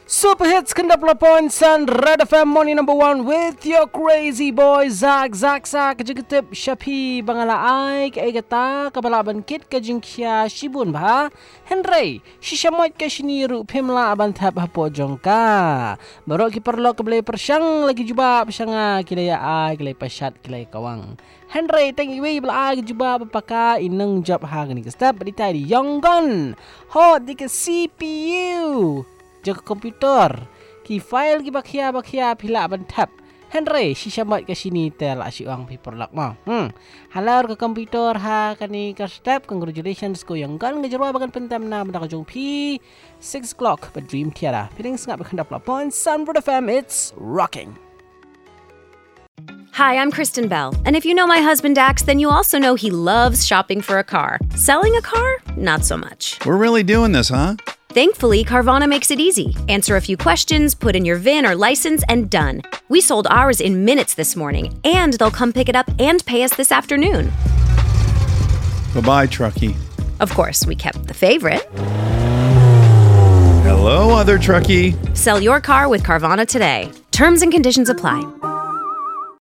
Super Hits Kendap San Red FM Morning number 1 with your crazy boy Zak Kejegitip Syapi Bangala Ai Kata Kabalaban Kit Kajingkia Shibun Bah Henry Shishamoit Kashiniru Pimla Abantap Hapo Jongka Barok ki perlo keblai persyang lagi juba persyanga kilaya ai kilai pasyat kilai kawang Henry thank you bela ai juba bapaka ineng job ha ni step di tadi Yonggon hot di ke CPU jaga komputer ki file ki bakhia pila bantap Henry shishamat ke sini tel asyuang piperlak ma halar ke komputer ha kani ke step congratulations ko Yonggon ngejarwa bagan pentam na benda kajong pi 6 o'clock but dream tiara piring sengap berkendap lapon Sunbird FM it's rocking. Hi, I'm Kristen Bell, and if you know my husband Dax, then you also know he loves shopping for a car. Selling a car? Not so much. We're really doing this, huh? Thankfully, Carvana makes it easy. Answer a few questions, put in your VIN or license, and done. We sold ours in minutes this morning, and they'll come pick it up and pay us this afternoon. Bye-bye, truckie. Of course, we kept the favorite. Hello, other truckie. Sell your car with Carvana today. Terms and conditions apply.